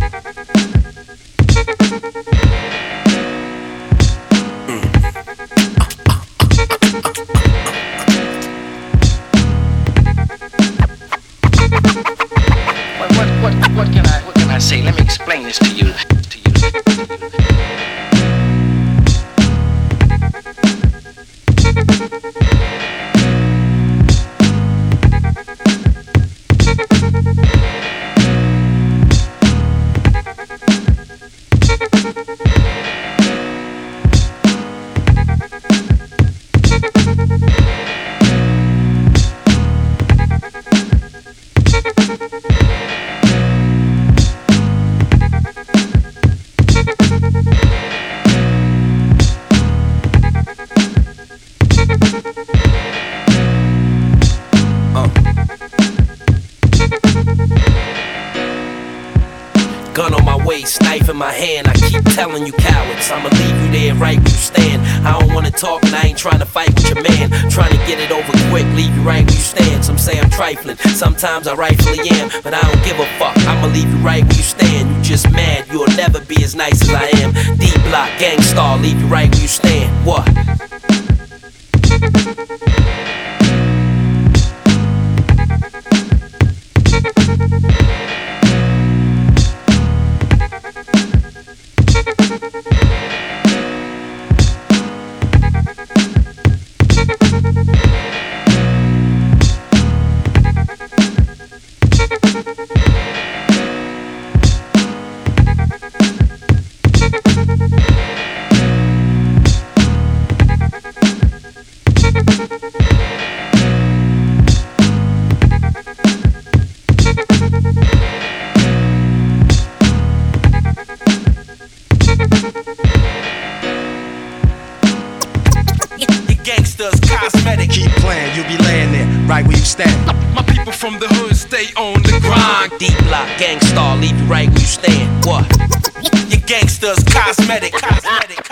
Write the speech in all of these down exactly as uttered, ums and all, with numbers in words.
What, what, what, what can I, what can I say? Let me explain this to you. To you. Gun on my waist, knife in my hand. I keep telling you cowards, I'ma leave you there right where you stand. I don't wanna talk and I ain't trying to fight with your man. Trying to get it over quick, leave you right where you stand. Some say I'm trifling, sometimes I rightfully am, but I don't give a fuck, I'ma leave you right where you stand. You just mad, you'll never be as nice as I am. D-Block, Gangstar, leave you right where you stand. What? Gangsters, cosmetic. Keep playing, you'll be laying there, right where you stand. My people from the hood stay on the grind. D-Block, Gangstar, leave you right where you stand. What? Your gangsters, cosmetic. Cosmetic.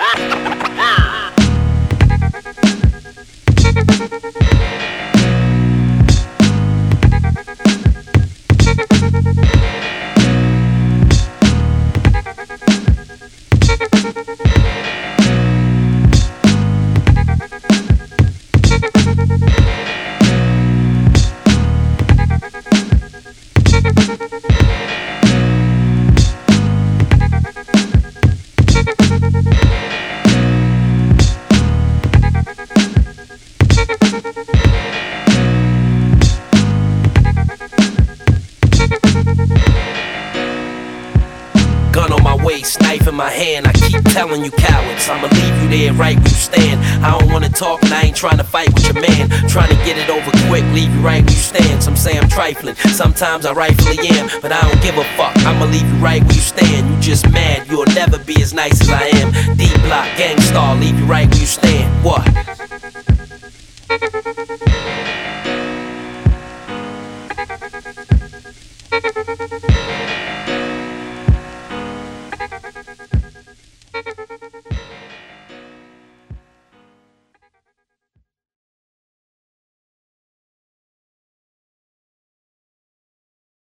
Gun on my waist, knife in my hand. I keep telling you cowards, I'ma leave you there right where you stand. I don't wanna talk and I ain't trying to fight with your man. Trying to get it over quick, leave you right where you stand. Some say I'm trifling, sometimes I rightfully am, but I don't give a fuck, I'ma leave you right where you stand. You just mad, you'll never be as nice as I am. D-Block, Gangstar, leave you right where you stand.